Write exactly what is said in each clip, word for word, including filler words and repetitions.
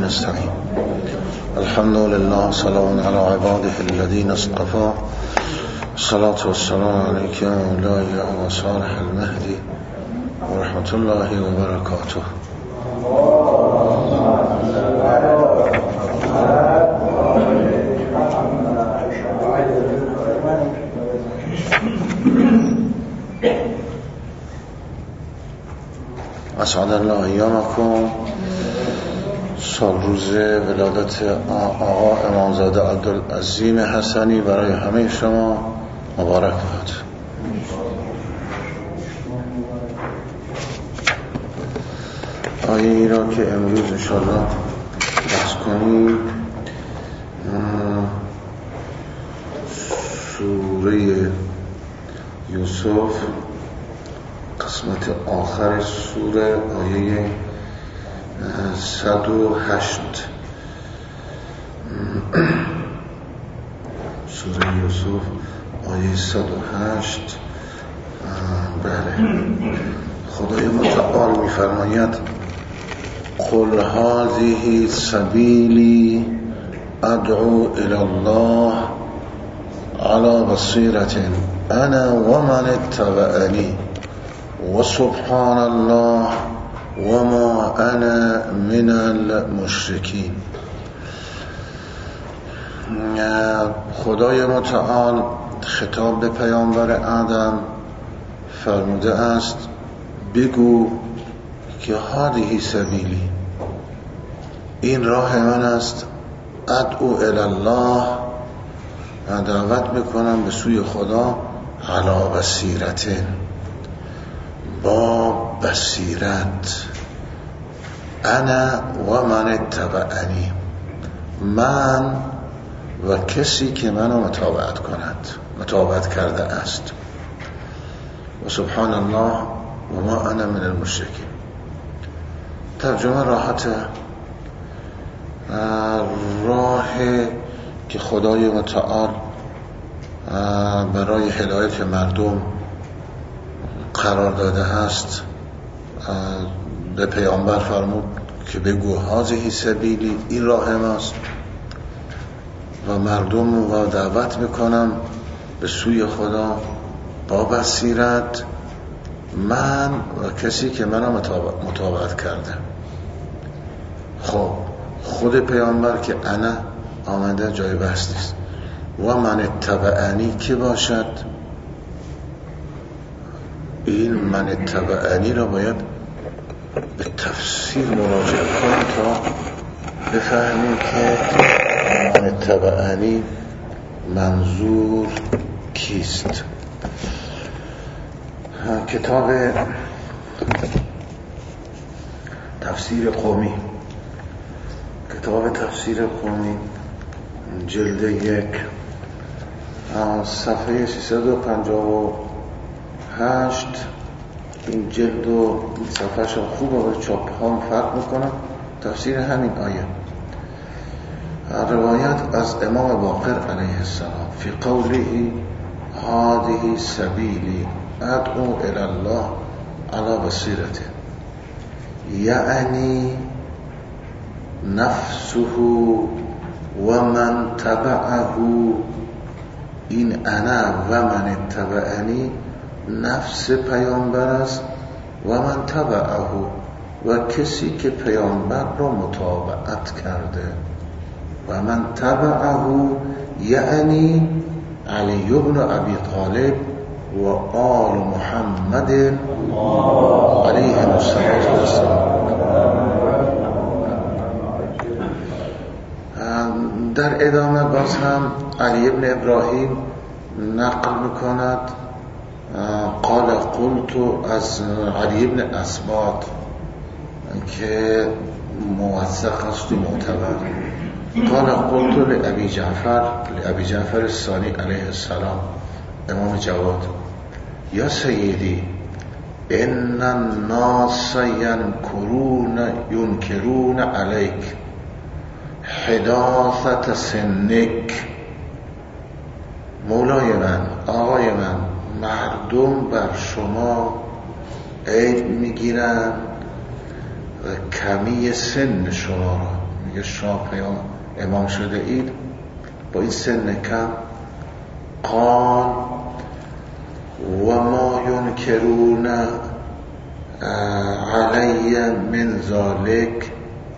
نستعين الحمد لله سلام على عباده الذين اصطفى الصلاة والسلام عليك يا مولاي يا صالح المهدي ورحمة الله وبركاته. اسعد الله ایامکم. سال روز ولادت آقا امامزاده عبدالعظیم حسنی برای همه شما مبارک باد. آیه ای را که امروز انشاءالله بحث کنیم سوره یوسف قسمت آخر سوره آیه صد و هشت. سوره یوسف آیه صد و هشت. بله، خدای متعال می‌فرماید قل هذه سبیلی ادعو الی الله على بصیرة انا ومن اتبعنی و سبحان الله و ما انا من المشرکین. خدای متعال خطاب به پیامبر آدم فرموده است بگو که هذه سبیلی، این راه من است، ادعو الی الله، من دعوت میکنم به سوی خدا، علی بصیرت، با بصیرت، انا و من اتبعنی، من و کسی که منو متابعت کند، متابعت کرده است، و سبحان الله و ما انا من المشرکین. ترجمه راحت، راه که خدای متعال برای هدایت مردم قرار داده است به پیامبر فرمود که بگو هذه سبیلی، این راه ماست و مردم رو دعوت میکنم به سوی خدا با بصیرت، من و کسی که منو متابعت کرده. خب خود پیامبر که انا آمده جای بحث نیست. و من اتبعنی که باشد، این من اتبعنی را باید به تفسیر مراجعه کنیم تا بفهمیم که من اتبعنی منظور کیست. کتاب تفسیر قومی، کتاب تفسیر قومی جلد یک صفحه سیصد و پنجاه و هشت. این جلد و صفحه شا خوبه و چاپ ها فرق میکنم. تفسیر همین آیه، روایت از امام باقر علیه السلام فی قوله هذه سبیلی ادعو الی الله علی بصیرة، یعنی نفسه و من تبعه. این انا و من اتبعنی نفس پیامبر است و من تبعه و کسی که پیامبر را متابعت کرده. و من تبعه یعنی علی بن ابی طالب و آل محمد علیه السلام. در ادامه باز هم علی بن ابراهیم نقل میکند قال قلت از علی بن اسباط که موثق است و معتبر، قال قلت لأبی جعفر لأبی جعفر الثانی علیه السلام، امام جواد، یا سیدی ان الناس ینکرون ینکرون علیک حداثت سنک. مولای من، آقای من، مردم بر شما عیب میگیرن و کمی سن شما را، میگه شما پیام امام شده اید با این سن کم. قال و ما ینکرون علی من ذلك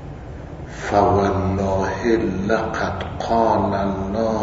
فوالله لقد قال الله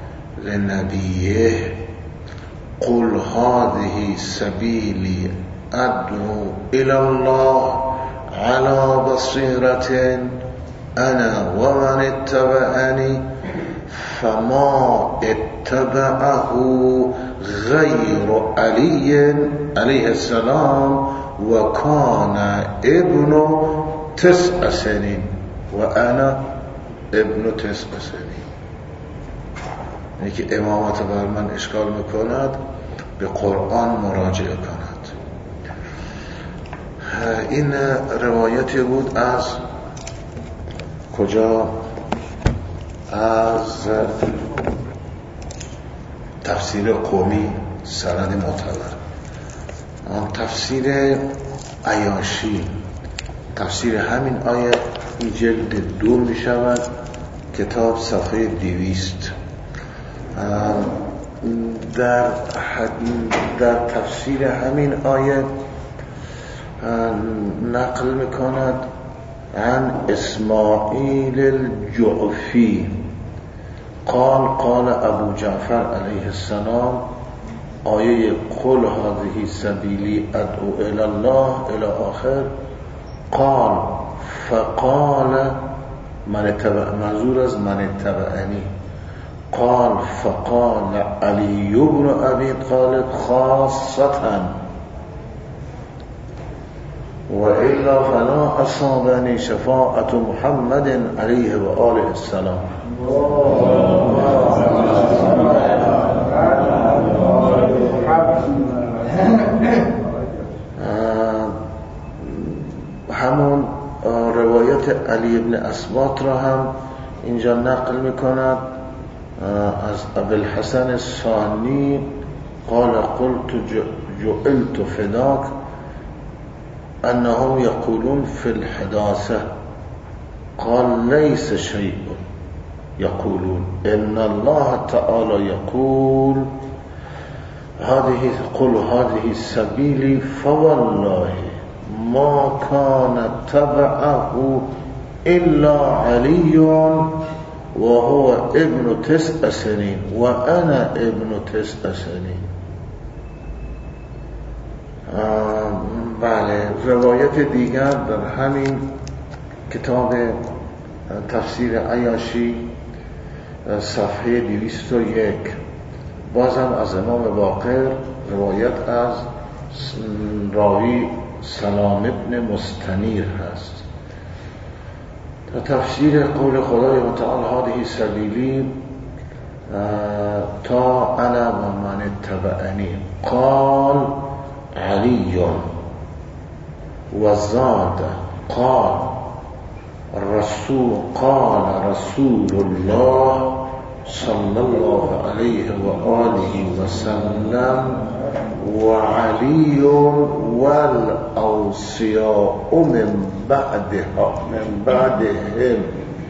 لنبیه قل هذه سبیلی ادعو الى الله على بصیرة انا ومن اتبعنی فما اتبعه غیر علی علیه السلام و کان ابن تسع سنین و انا ابن تسع سنین. یعنی که امامت بر من اشکال میکند به قرآن مراجعه کند. این روایتی بود از کجا؟ از تفسیر قومی، سند معتبر. تفسیر عیاشی، تفسیر همین آیه این جلد دو می شود، کتاب صفحه دویست. در, در تفسیر همین آیه نقل می کند عن اسماعیل الجعفی قال قال ابو جعفر علیه السلام آیه قل هذه سبیلی ادعو الی الله الی آخر قال فقال من اتبع، منظور از من اتبعنی، قال فقال علی بن ابی طالب خاصة و الا فلا اصابنی شفاعت محمد علیه و آله السلام. همون روایت علی بن اسباط را هم اینجا نقل میکند از ابوالحسن الثانی قال قلت جعلت فداك انهم يقولون في الحداثة قال ليس شيء يقولون ان الله تعالى يقول هذه قل هذه سبيلي فوالله ما كان تبعه إلا علي وهو ابن تسع سنين وأنا ابن تسع سنين. بله، روایت دیگر در همین کتاب تفسیر عیاشی صفحه دویست و یک بازم از امام باقر روایت از راوی سلام ابن مستنیر هست. تفسیر قول خدای متعال هذه سبیلی تا انا و من اتبعنی قال علی و زاد قال رسول قال رسول الله صلی الله علیه و آله و سلم و علی والاوصیاء من بعدها من بعدهم.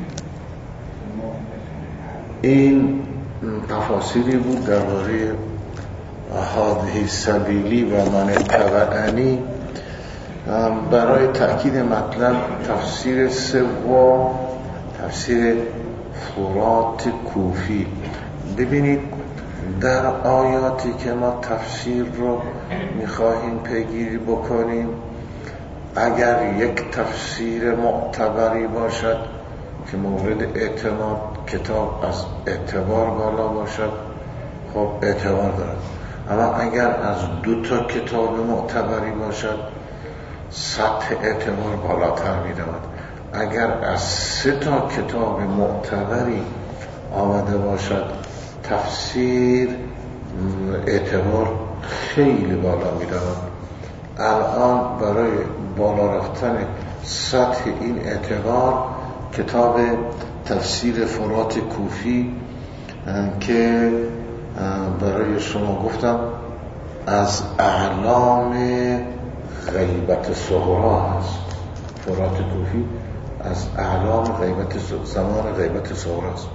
این تفاصیلی بود درباره هذه سبیلی و من اتبعنی. برای تأکید مطلب تفسیر سوم تفسیر فرات کوفی. ببینید در آیاتی که ما تفسیر رو میخواهیم پیگیری بکنیم، اگر یک تفسیر معتبری باشد که مورد اعتماد، کتاب از اعتبار بالا باشد، خب اعتبار دارد. اما اگر از دو تا کتاب معتبری باشد سطح اعتبار بالاتر می‌رود. اگر از سه تا کتاب معتبری آمده باشد تفسیر اعتبار خیلی بالا می‌رود. الان برای بالا رفتن سطح این اعتبار کتاب تفسیر فرات کوفی که برای شما گفتم از اعلام غیبت صغرا هست، فرات کوفی از اعلام غیبت زمان غیبت صغرا است.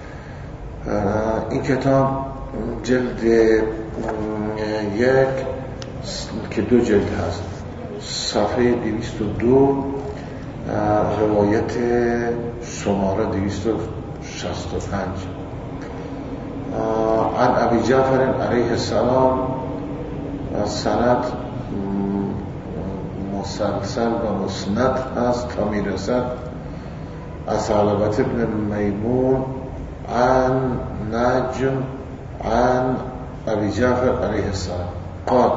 این کتاب جلد یک که دو جلد هست، صفحه دویست و دو، روایت شماره دویست و شصت و پنج. عن ابی جعفر علیه السلام، سند مسلسل و مسند هست تا میرسد از ثعلبة ابن میمون عن نجم عن ابی جعفر علیه السلام قال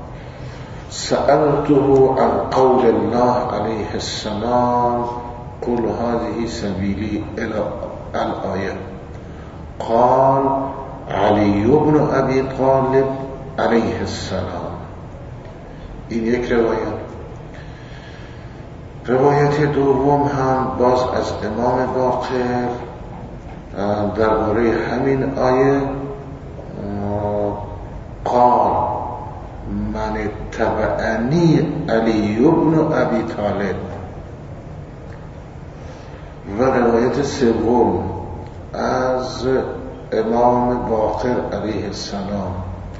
سألته عن قول الله عليه السلام قل هذه سبيلي إلى الآية قال علي بن أبي طالب عليه السلام. این یک روایت. روایت دوم هم باز از امام باقر درباره همین آیه قال من اتبعنی علی بن ابی طالب. و روایت سوم از امام باقر علیه السلام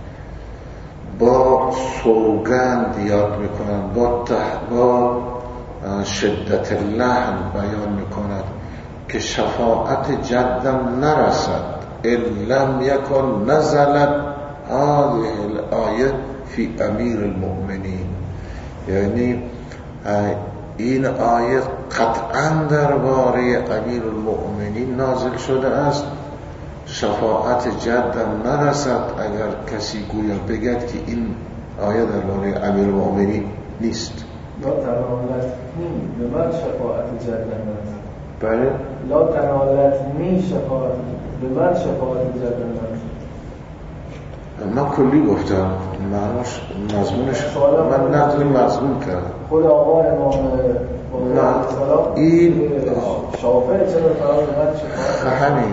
با سوگند یاد میکنند، با, با شدت اللحن بیان میکند که شفاعت جدم نرسد لم یکن نزلت هذه الآیه فی امیر المؤمنین. یعنی این آیه قطعا درباره امیر المؤمنین نازل شده است. شفاعت جدم نرسد اگر کسی گویا بگد که این آیه درباره امیر المؤمنین نیست. لا تنالت نی به من شفاعت جدم نرسد. بله؟ لا تنالت نی شفاعت به من شفاعت جدم نرسد. من کلی گفتم معناش مضمونش من نقل مضمون کردم. خود آقا امام نه این شافعی چرا فراموش شفاعت همین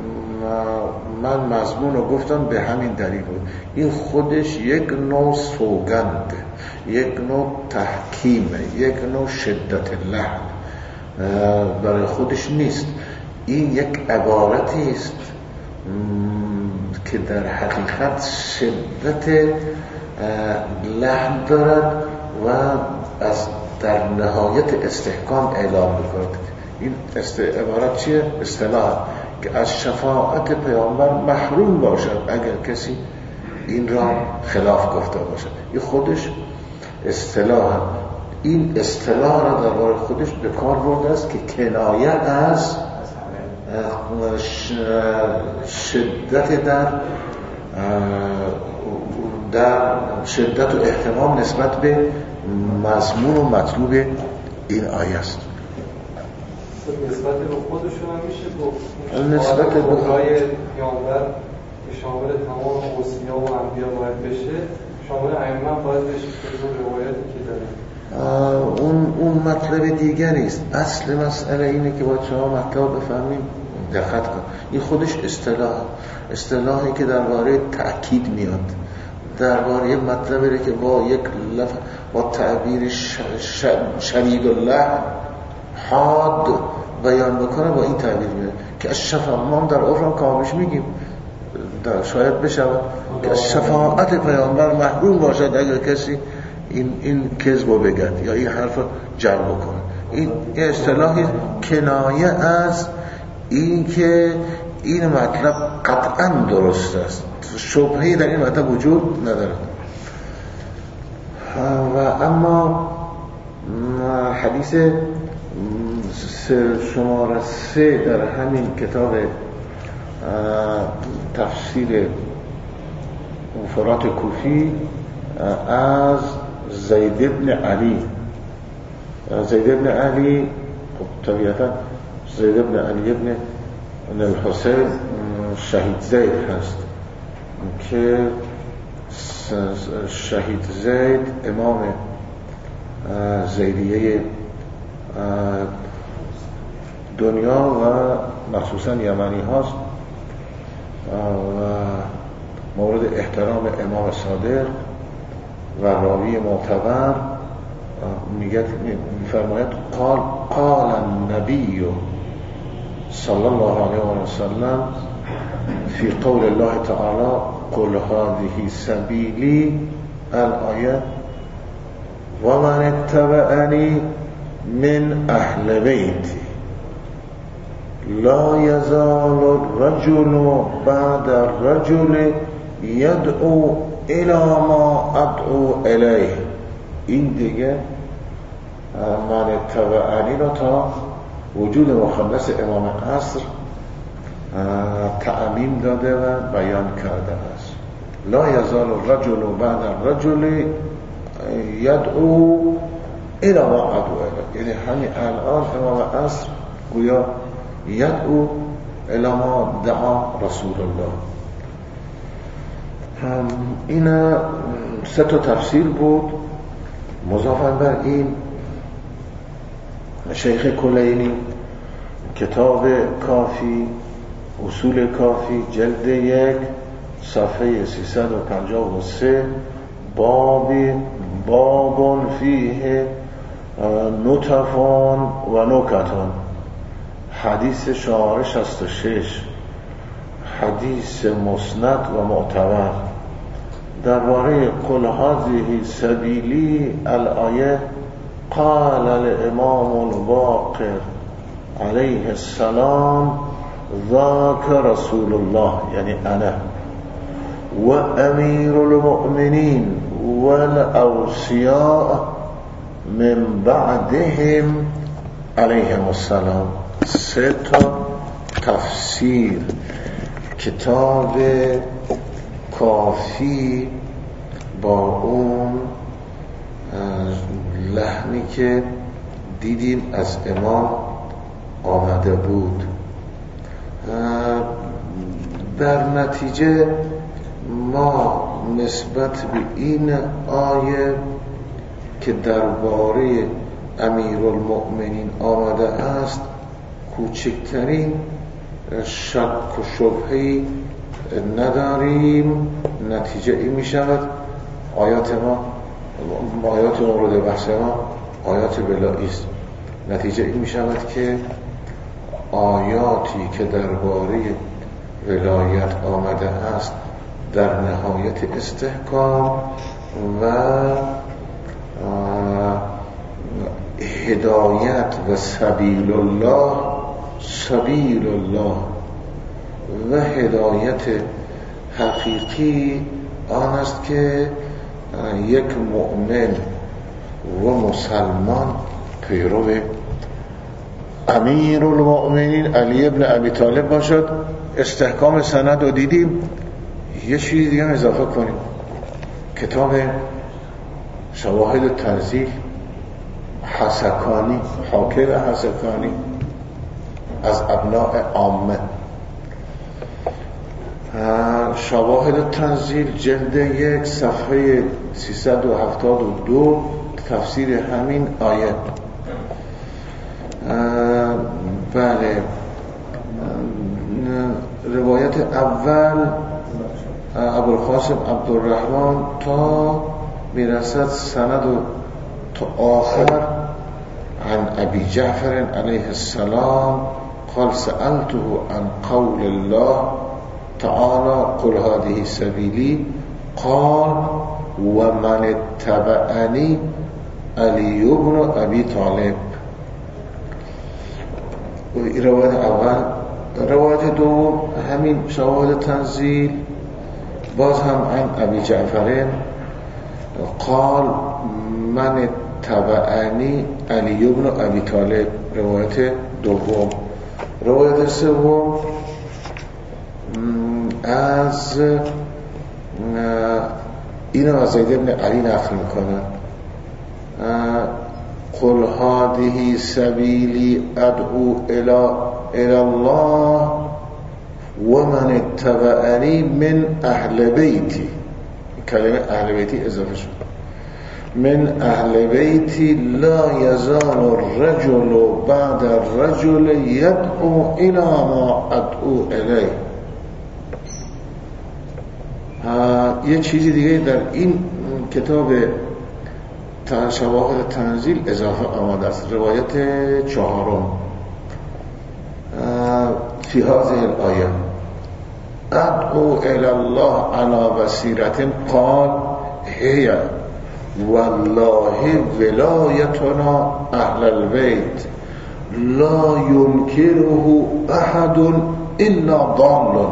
من مضمون رو گفتم به همین دلیل بود. این خودش یک نوع سوگنده، یک نوع تحکیمه، یک نوع شدت لحن برای خودش نیست. این یک عبارتی است که در حقیقت شدت لحن دارد و از در نهایت استحکام اعلام می‌کند. این عبارت چیه؟ اصطلاح که از شفاعت پیامبر محروم باشد اگر کسی این را خلاف گفته باشد. این خودش اصطلاح، این اصطلاح را درباره خودش به کار برده است که کنایه از شدت در در شدت و اهتمام نسبت به مضمون و مطلوب این آیه است. نسبت به خودشون هم میشه گفت نسبت به خدای پیامبر که شامل تمام اوصیا و انبیا باید بشه، شامل ائمه باید بشه که روایتی که داره اون اون مطلب دیگری است. اصل مسئله اینه که باید شما مطلب بفهمیم، دقت کن. این خودش اصطلاح اصطلاحی که درباره تأکید میاد، درباره مطلبی که با یک لفظ با تعبیر ش... ش... شدید الله حاد بیان بکنه، با این تعبیر میاد که از شفاعت ما در عرف کامش میگیم در شاید بشود که از شفاعت پیامبر محروم باشد اگر کسی این این کذب بگد یا این حرف جر بکنه. این اصطلاحی کنایه از این که این مطلب قطعا درست است، شبهه‌ای در این مطلب وجود ندارد. و اما حدیث شماره سه در همین کتاب تفسیر مفرات کوفی از زید بن علی زید بن علی خب طبیعتا زید بن علی بن الحسین شهید زید هست که شهید زید امام زیدیه دنیا و مخصوصا یمنی هاست و مورد احترام امام صادق و راوی معتبر میگه میفرماید قال قال النبی صلی الله علیه و سلم فی قول الله تعالی قل هذه سبیلی الآیه و من اتبعنی من اهل بیتی لا یزال الرجل بعد الرجل یدعو الی ما ادعو الیه. این دیگه من اتبعنی رو تا وجود مخنث امام عصر تعمیم داده و بیان کرده است. لا یزال الرجل بعد الرجل یدعو الی ما ادعو الیه، یعنی همین الان امام عصر گویا یدعو الی ما دعا رسول الله. این سه تا تفسیر بود. مضافاً بر این شیخ کلینی کتاب کافی اصول کافی جلد یک صفحه سیصد و پنجاه و سه باب باب فیه نطفان و نکتان، حدیث شماره شصت و شش، حدیث مسند و معتبر درباره قل هذه سبیلی الآیه. قال الامام الباقر علیه السلام ذاک رسول الله، یعنی انا و امیر المؤمنین و الاوصیاء من بعدهم علیهم السلام. سه تا تفسیر کتاب کافی با اون لحنی که دیدیم از امام آمده بود. در نتیجه ما نسبت به این آیه که درباره امیرالمؤمنین آمده است کوچکترین شک و شبهه‌ای نداریم. نتیجه این می شود آیات ما آیات مورد بحث ما آیات بلایی است. نتیجه این می شود که آیاتی که درباره ولایت آمده است در نهایت استحکام و هدایت و سبیل الله سبیل الله و هدایت حقیقی آن است که یک مؤمن و مسلمان پیرو امیر المؤمنین علی ابن ابی طالب باشد. استحکام سند رو دیدیم. یه چیزی دیگه اضافه کنیم، کتاب شواهد تنزیل حسکانی، حاکم حسکانی از ابناء عامه، شواهد تنزیل جلد یک صفحه سیصد و هفتاد و دو تفسیر همین آیه. بله، روایت اول ابوالقاسم عبدالرحمن تا میرسد سند تا آخر عن ابی جعفر علیه السلام قال سألته عن قول الله تعالى قل هذه سبيلي قال ومن اتبعني علي بن ابي طالب. روایت اول. روایت دوم همین شواهد تنزیل باز هم عن ابی جعفر قال من اتبعني علي بن ابي طالب. روایت دوم. روایت سوم از اینو از زید بن علی نقل میکنه قل هذه سبیلی ادعو الی الله و من اتبعنی من اهل بیتی. کلمه اهل بیتی اضافه شد. من اهل بیتی لا یزال الرجل بعد الرجل یدعو الی ما ادعو الیه. یه چیزی دیگه در این کتاب شواهد تنزیل اضافه آمده است. روایت چهارم فی هذه الآیه ادعو الی الله علی بصیرة قال هی والله ولایتنا اهل البیت لا ينكره احد الا ضال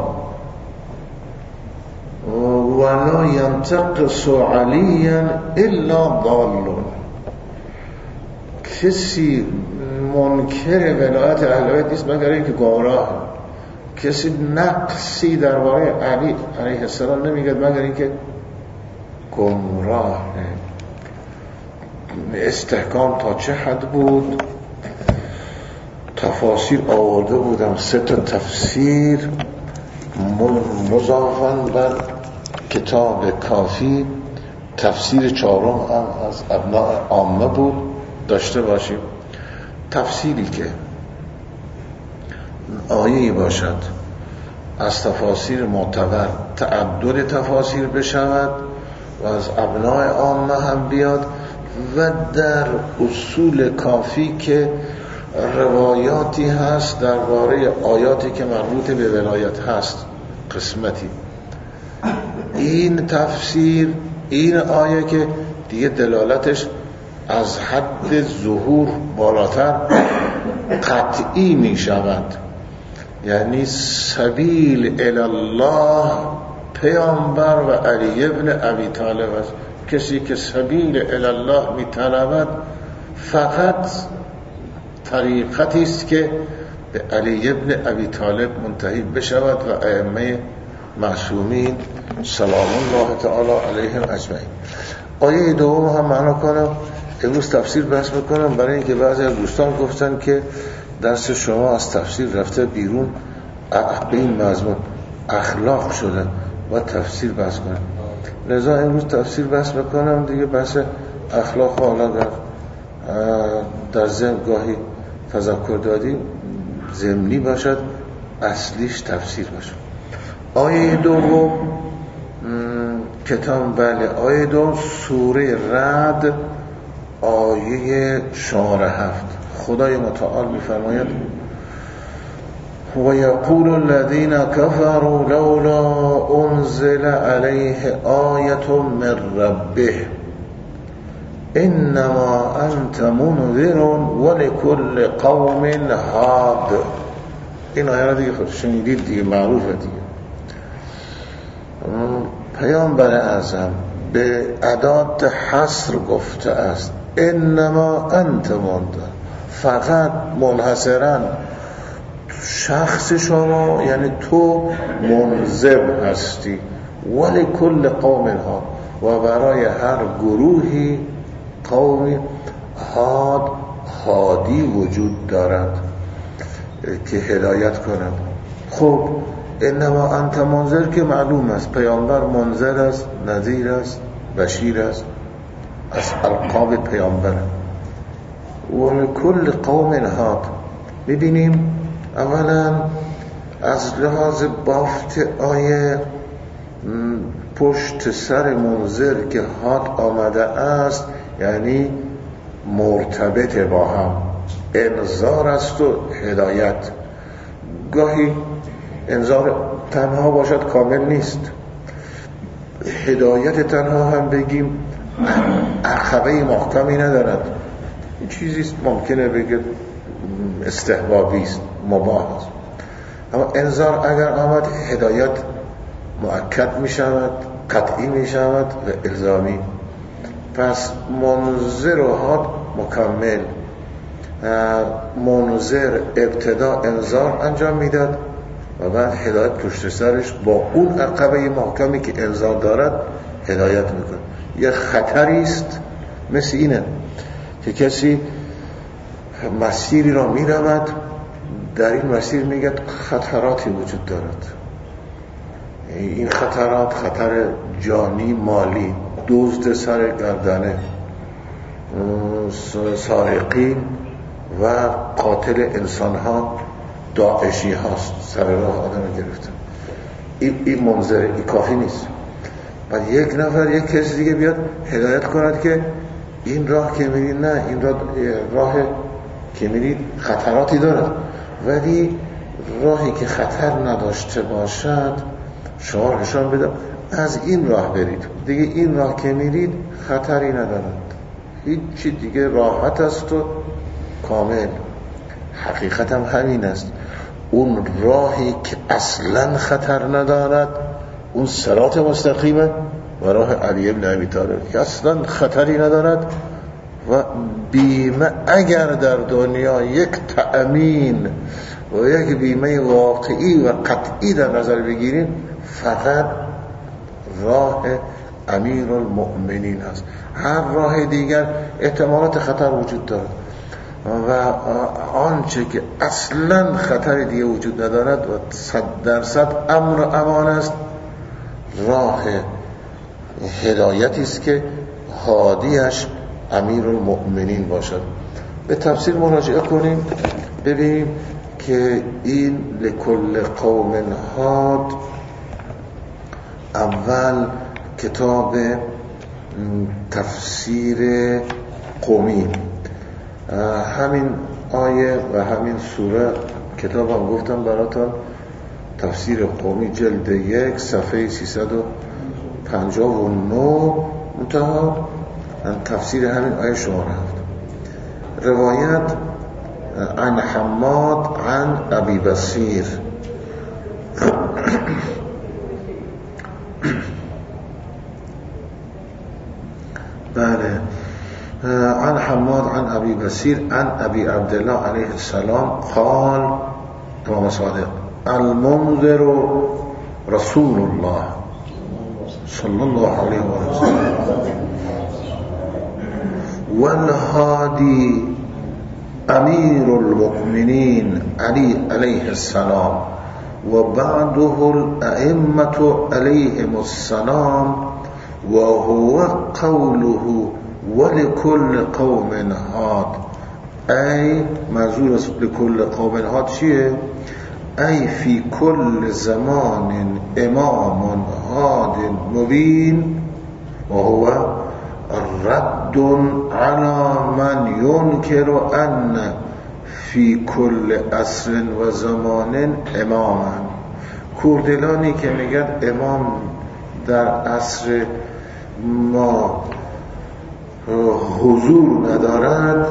ولا ينتقص عليا الا ضال. کسی منکر ولایت اهل بیت نیست مگر اینکه گمراه. کسی نقصی درباره علی علیه السلام نمیگه مگر اینکه گمراه. استحکام تا چه حد بود؟ تفاسیر آورده بودم، سه تا تفسیر مضافاً بر کتاب کافی. تفسیر چهارم هم از ابناء عامه بود، داشته باشیم. تفسیری که آیه‌ای باشد از تفاسیر معتبر تعدد تفاسیر بشود و از ابناء عامه هم بیاد و در اصول کافی که روایاتی هست درباره آیاتی که مربوط به ولایت هست قسمتی. این تفسیر این آیه که دیگه دلالتش از حد ظهور بالاتر قطعی می شود، یعنی سبیل الله پیامبر و علی ابن ابی طالب است. کسی که سبیل الله می طلبد فقط طریقتی است که به علی ابن ابی طالب منتهی بشود و ائمه معصومین سلام الله تعالی علیهم اجمعین. آیه دوم هم معنا کنم، امروز تفسیر بحث میکنم برای اینکه بعضی از دوستان گفتن که درس شما از تفسیر رفته بیرون، به این مضمون اخلاق شده و تفسیر بحث کنم. لذا امروز تفسیر بحث میکنم دیگه. بحث اخلاق حالا در در ضمن گاهی تذکر دادیم ضمنی باشد، اصلیش تفسیر باشد. آیه دوم کتاب بله آیه دوم سوره رعد آیه شماره هفت. خدای متعال میفرماید و یقول الذین کفروا لولا انزل علیه آیه من ربه انما انت منذر ولکل قوم هاد. این آیه را دیگه خود شنیدید دیگه، معروفه دیگه. پیامبر اعظم به ادات حصر گفته است انما انت منذر، فقط منحصرا شخص شما یعنی تو منذر هستی، ولی کل قوم ها و برای هر گروهی قومی هاد هادی وجود دارد که هدایت کند. خب انما انت منذر که معلوم است، پیامبر منذر است، نذیر است، بشیر است، از القاب پیامبر. و کل قوم هاد. ببینیم اولا از لحاظ بافت آیه پشت سر منذر که هاد آمده است یعنی مرتبط با هم، انذار است و هدایت. گاهی انذار تنها باشد کامل نیست، هدایت تنها هم بگیم عقبه محکمی ندارد، این چیزی ممکنه بگه استحبابی است، مباح است. اما انذار اگر آمد هدایت مؤکد می شود، قطعی می شود و الزامی. پس منذر و هاد مکمل. منذر ابتدا انذار انجام میداد و بعد هدایت پشت سرش با اون عقبه محکمی که انذار دارد هدایت میکنه. یه خطری است مثل اینه که کسی مسیری را میرود، در این مسیر میگه خطراتی وجود دارد. این خطرات خطر جانی، مالی، دزد سر گردنه، سارقین و قاتل انسان ها داعشی هاست، سر راه آدم گرفتن. این, این منظره، این کافی نیست. بعد یک نفر یک کسی دیگه بیاد هدایت کند که این راه که میرید نه، این راه, راه که میرید خطراتی دارد، ولی راهی که خطر نداشته باشد شما نشان بدم از این راه برید دیگه. این راه که میرید خطری ندارد، هیچی دیگه، راحت است و کامل. حقیقت هم همین است. اون راهی که اصلا خطر ندارد اون صراط مستقیمه و راه علی بن ابی طالب که اصلا خطری ندارد و بیمه اگر در دنیا یک تأمین و یک بیمه واقعی و قطعی در نظر بگیریم فقط راه امیر المؤمنین است. هر راه دیگر احتمالات خطر وجود دارد و آنچه که اصلا خطر دیگه وجود ندارد و صد درصد امن و امان است راه هدایتی است که هادیش امیر المؤمنین باشد. به تفسیر مراجعه کنیم ببینیم که این لکل قوم هاد اول کتاب تفسیر قومی، همین آیه و همین سوره کتاب هم گفتم براتون، تفسیر قومی جلد یک صفحه سیصد و پنجاه و نه منتها تفسیر همین آیه شما رفت. روایت عن حماد عن ابی بصیر بله، عن حماد عن ابي بصير عن ابي عبد الله عليه السلام قال امام صادق المنذر رسول الله صلى الله عليه وسلم والهادي امير المؤمنين علي عليه السلام وبعده الائمه عليهم السلام وهو قوله ولكل قوم هاد. ای منظور از لكل قوم هاد چیه؟ ای فی کل زمان امام هاد مبین وهو رد على من ينكر ان فی کل عصر و زمان اماما. کوردلانی که میگن امام در عصر ما حضور ندارد،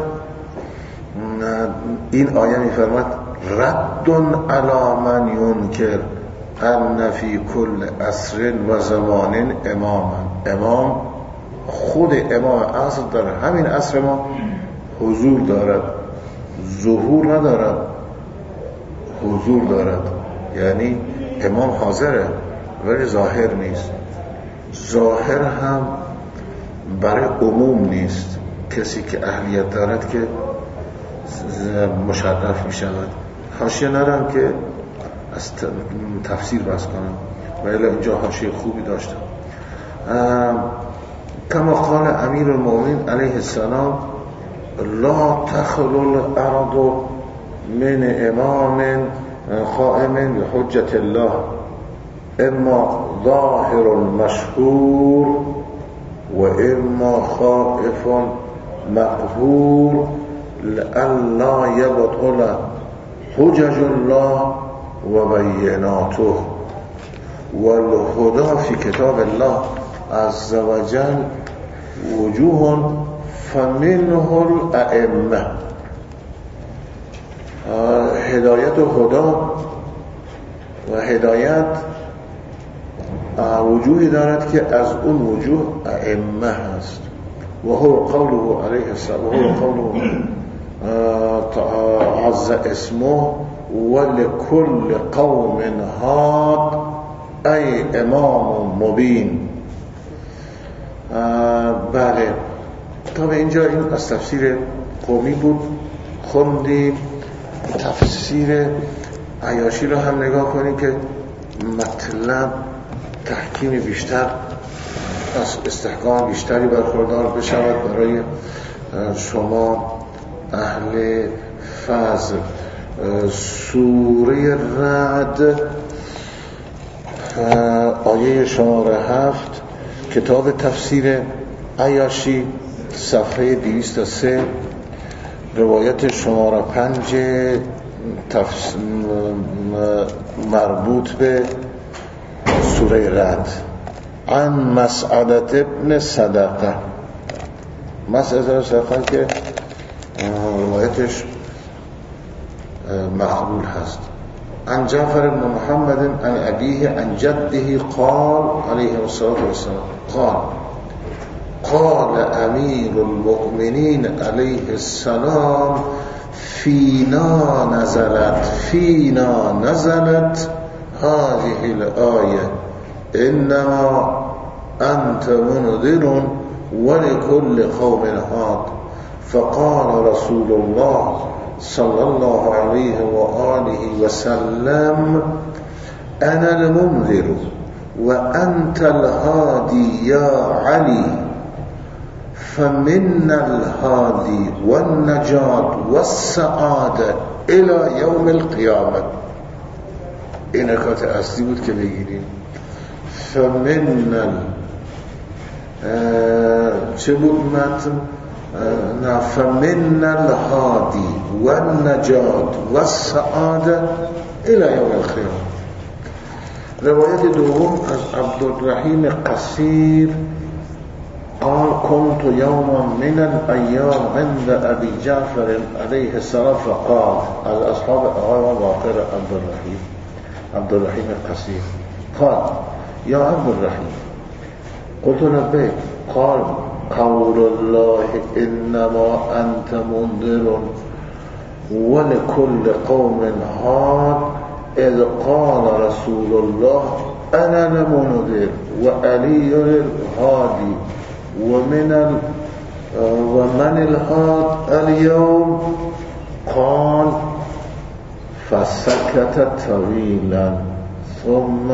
این آیه میفرماد رد علی من ینکر ان فی کل عصر و زمان اماما. امام خود امام عصر در همین عصر ما حضور دارد، ظهور ندارد، حضور دارد. یعنی امام حاضره ولی ظاهر نیست. ظاهر هم برای عموم نیست، کسی که اهلیت دارد که مشرف می شود. حاشیه نرم که از تفسیر بس کنم ولی اینجا حاشیه خوبی داشتم. کما قال امیر المؤمنین علیه السلام لا تخلو الارض من امام قائم بحجة الله اما ظاهر مشهور و اما خائف مقهور لئلا یبطل حجج الله و بیناته والهدى فی کتاب الله عز وجل وجوه فمنه الائمه. هدایت و هدا و هدایت وجوهی دارد که از اون وجوه ائمه هست و هو قوله علیه السلام و هو قوله عز اسمه ولكل قوم هاد ای امام مبین. بله، تا به اینجا این از تفسیر قومی بود. خوندیم تفسیر عیاشی رو هم نگاه کنیم که مطلب تحکیم بیشتر از استحکام بیشتری برخوردار بشود برای شما اهل فضل. سوره رعد آیه شماره هفت، کتاب تفسیر عیاشی صفحه دویست و سه، روایت شماره پنج تفس... مربوط به سوره رعد. عن مسعدة ابن صدقه، مسعدة صدقه که روایتش مقبول هست. عن جعفر بن محمد عن أبيه عن جده قال عليه الصلاة والسلام قال قال أمير المؤمنين عليه السلام فينا نزلت فينا نزلت هذه الآية إنما أنت منذر ولكل قوم هاد. فقال رسول الله صلى الله عليه وآله وسلم أنا المنذر وأنت الهادي يا علي، فمنا الهادي والنجاة والسعادة إلى يوم القيامة. این نکات اصلی بود که بگیریم. فمنا چه بود متن؟ فمنا الهادي والنجاة والسعادة إلى يوم القيامة. روایت دوم از عبدالرحیم قصیر قال كنت يوما من الأيام عند أبي جعفر عليه السلام فقال، از أصحاب آقای باقر عبدالرحیم عبدالرحیم قصیر قال يا عبدالرحیم قلت لبيك قال قول الله إنما أنت منذر ولكل قوم هاد إذ قال رسول الله أنا المنذر وعلي الهادي ومن ال ومن الهاد اليوم قال فسكت طويلا ثم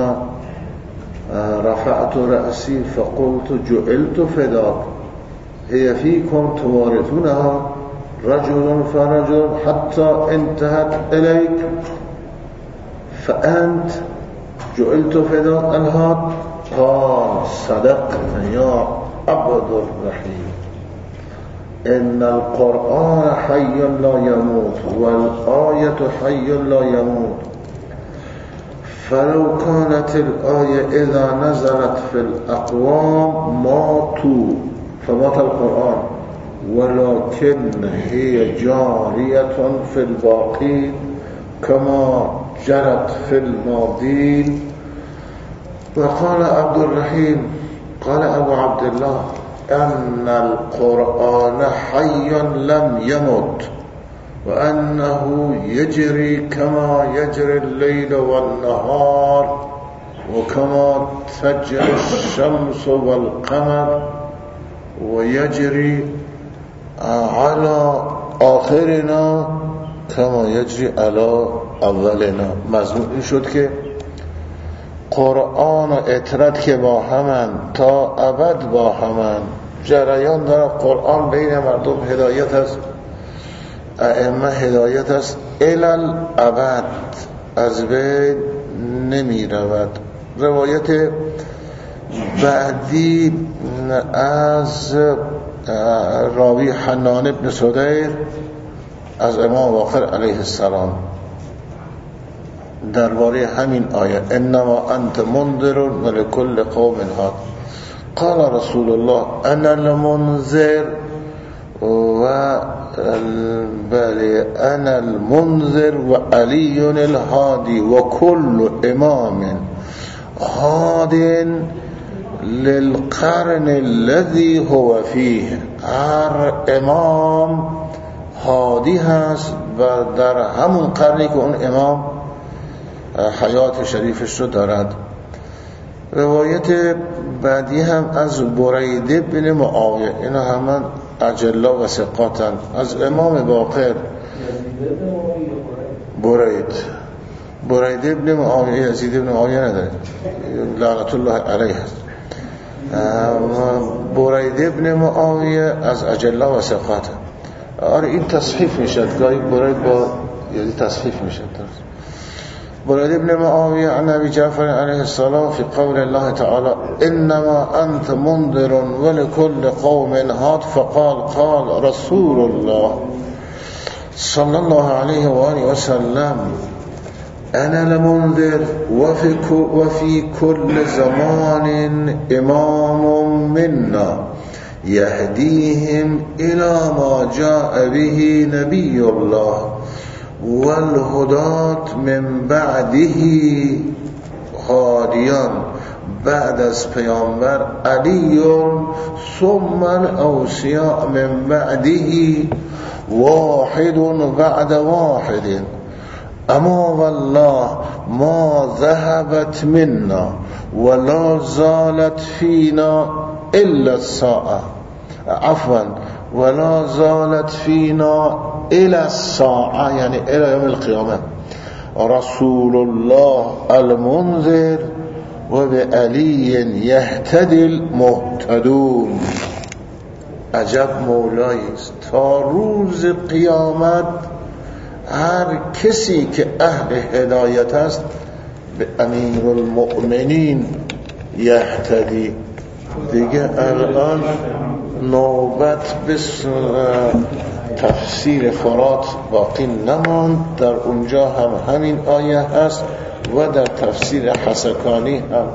رفعت رأسي فقلت جعلت فداك هي فيكم توارثونها رجل فرجل حتى انتهت إليك فأنت جعلت فداك الهاد. قال صدقت يا عبد الرحيم إن القرآن حي لا يموت والآية حي لا يموت، فلو كانت الآية إذا نزلت في الأقوام ماتوا فمات القرآن، ولكن هي جارية في الباقين كما جرت في الماضين. وقال عبد الرحيم قال أبو عبد الله أن القرآن حي لم يمت وأنه يجري كما يجري الليل والنهار وكما تجري الشمس والقمر ويجري على آخرنا كما يجري على اولنا. مضمون این شد که قرآن و اطرت که با همن تا ابد با همن، جریان داره. قرآن بین مردم هدایت است، ائمه هدایت است الال ابد، از بین نمی رود. روایت بعدی از راوی حنان ابن سدیر از امام باقر علیه السلام درباره همین آیه انما انت منذر ولكل قوم هاد. قال رسول الله انا المنذر و بل انا المنذر و علی الهادی و كل امام هاد للقرن الذي هو فيه. هر امام هادی هست و در همون قرنی که اون امام حیات شریفش رو دارد. روایت بعدی هم از برید بن معاویه، اینا همان اجلا و ثقاتن، از امام باقر برید برید بن معاویه، یزید بن معاویه نداره لعنت الله علیه هست. برید بن معاویه از اجلا و ثقاتن. آره این تصحیف میشد، گاهی برید با یزید تصحیف میشد. بريد ابن معاوية عن أبي جعفر عليه السلام في قول الله تعالى إنما أنت منذر ولكل قوم هاد، فقال قال رسول الله صلى الله عليه وآله وسلم أنا لمنذر وفي, وفي كل زمان إمام منا يهديهم إلى ما جاء به نبي الله والهدات من بعده هادیان بعد از پیامبر علی ثم الاوصیاء من بعده واحد بعد واحد اما والله ما ذهبت منا ولا زالت فينا الا الساعه عفوا ولا زالت فينا الى الساعه يعني الى يوم القيامه رسول الله المنذر وبعلي يهتدي المهتدون. عجب مولایی است تا روز قیامت هر کسی که اهل هدایت است به امیر المؤمنین یهتدی. دیگه الان نوبت به تفسیر فرات باقی نماند، در اونجا هم همین آیه هست و در تفسیر حسکانی هم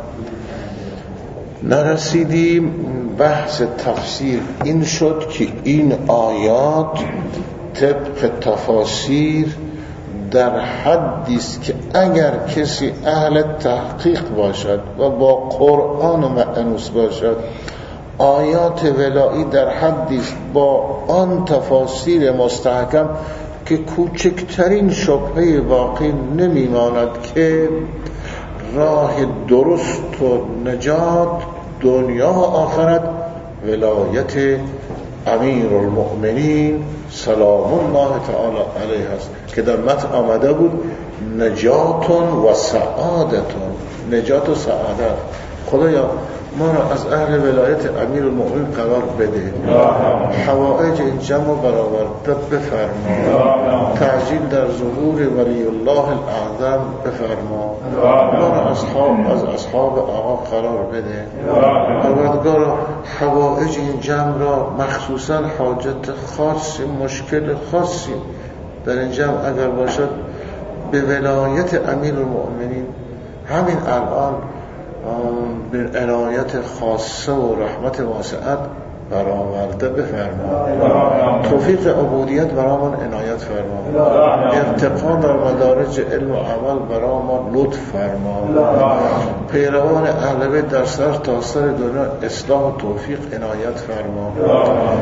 نرسیدیم. بحث تفسیر این شد که این آیات طبق تفاسیر در حدی است که اگر کسی اهل تحقیق باشد و با قرآن مأنوس باشد، آیات ولایی در حدی است با آن تفاسیر مستحکم که کوچکترین شبهه باقی نمیماند که راه درست و نجات دنیا و آخرت ولایت امیر المؤمنین سلام الله تعالی علیه است که در متن آمده بود نجات و سعادت. نجات و سعادت. خدایا ما را از اهل ولایت امیر المؤمنین قرار بده، حوائج این جمع برآورده بفرما، تعجیل در ظهور ولی الله الاعظم بفرما، ما را اصحاب از اصحاب آقا قرار بده. پروردگارا حوائج این جمع را مخصوصا حاجت خاصی مشکل خاصی در این جمع اگر باشد به ولایت امیر المؤمنین همین الان به عنایت خاصه و رحمت واسعت برآورده بفرما. توفیق عبودیت برامون عنایت فرما. ارتقا در مدارج علم و عمل برامون لطف فرما. پیروان اهل بیت در سر تا سر دنیا اصلاح و توفیق عنایت فرما.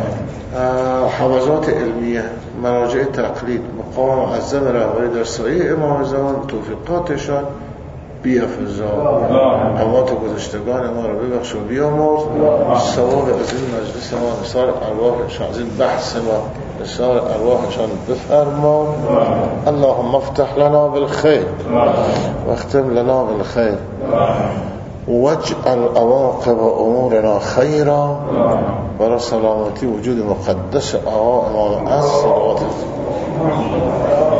حوزات علمیه، مراجع تقلید، مقام معظم رهبری در سایه امام زمان توفیقاتشان بیافزا. اموات گذشتگان ما را ببخش و بیامرز. ثواب از این مجلس ما نثار ارواحشان، از این بحث ما نثار ارواحشان بفرما. اللهم افتح لنا بالخير واختم لنا بالخير واجعل عواقب امورنا خيرا. برای سلامتی وجود مقدس آقا امام عصر صلوات الله